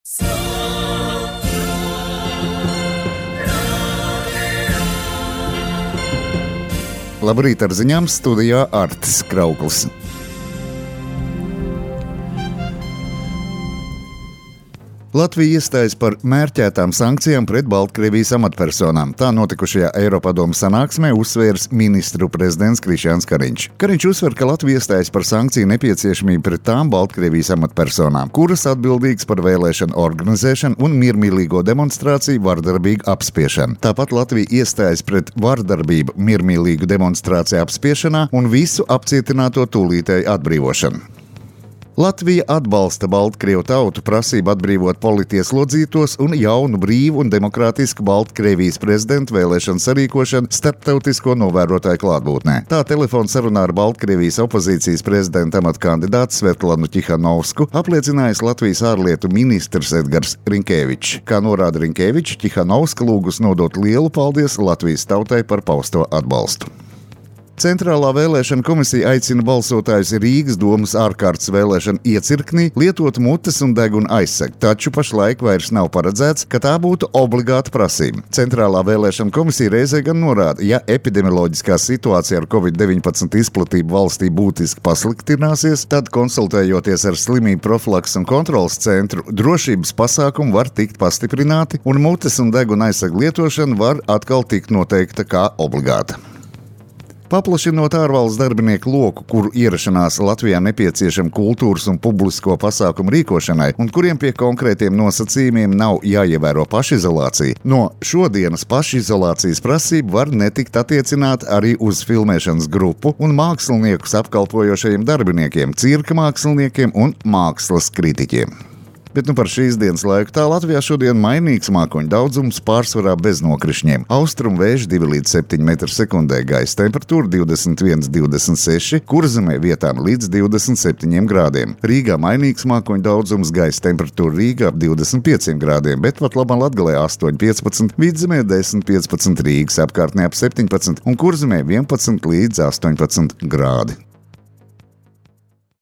Labrīt ar ziņām, studijā Artis Krauklis. Latvija iestājas par mērķētām sankcijām pret Baltkrievijas amatpersonām. Tā notikušajā Eiropadomes sanāksmē uzsvērs ministru prezidents Krišjāns Kariņš. Kariņš uzsver, ka Latvija iestājas par sankciju nepieciešamību pret tām Baltkrievijas amatpersonām, kuras atbildīgas par vēlēšanu organizēšanu un miermīlīgo demonstrāciju vardarbīgu apspiešanu. Tāpat Latvija iestājas pret vardarbību miermīlīgu demonstrāciju apspiešanā un visu apcietināto tūlītēju atbrīvošanu. Latvija atbalsta Baltkrievu tautu prasību atbrīvot politieslodzītos un jaunu brīvu un demokrātisku Baltkrievijas prezidentu vēlēšanu sarīkošanu starptautisko novērotāju klātbūtnē. Tā telefona sarunā ar Baltkrievijas opozīcijas prezidenta amata kandidātu Svetlanu Ķihanovsku apliecinājis Latvijas ārlietu ministrs Edgars Rinkēvičs. Kā norāda Rinkēvičs, Ķihanovska lūgus nodot lielu paldies Latvijas tautai par pausto atbalstu. Centrālā vēlēšana komisija aicina balsotājus Rīgas domas ārkārtas vēlēšana iecirknī lietot mutes un deguna aizsegu, taču pašlaik vairs nav paredzēts, ka tā būtu obligāta prasība. Centrālā vēlēšana komisija reizē gan norāda, ja epidemioloģiskā situācija ar Covid-19 izplatību valstī būtiski pasliktināsies, tad konsultējoties ar slimību profilaks un kontrolas centru, drošības pasākumi var tikt pastiprināti un mutes un deguna aizsegu lietošana var atkal tikt noteikta kā obligāta. Paplašinot ārvalstu darbinieku loku, kuru ierašanās Latvijā nepieciešama kultūras un publisko pasākumu rīkošanai, un kuriem pie konkrētiem nosacījumiem nav jāievēro pašizolācija, no šodienas pašizolācijas prasība var netikt attiecināt arī uz filmēšanas grupu un māksliniekus apkalpojošajiem darbiniekiem, cirka māksliniekiem un mākslas kritiķiem. Bet par šīs dienas laiku tā Latvijā šodien mainīgs mākoņu daudzums, pārsvarā bez nokrišņiem. Austrumu vējš 2 līdz 7 m/sekundē, gaisa temperatūra 21–26, Kurzemē vietām līdz 27 grādiem. Rīgā mainīgs mākoņu daudzums, gaisa temperatūra Rīgā ap 25 grādiem, bet pat labā Latgalē 8–15, Vidzemē 10–15, Rīgas apkārtnē ap 17 un Kurzemē 11 līdz 18 grādi.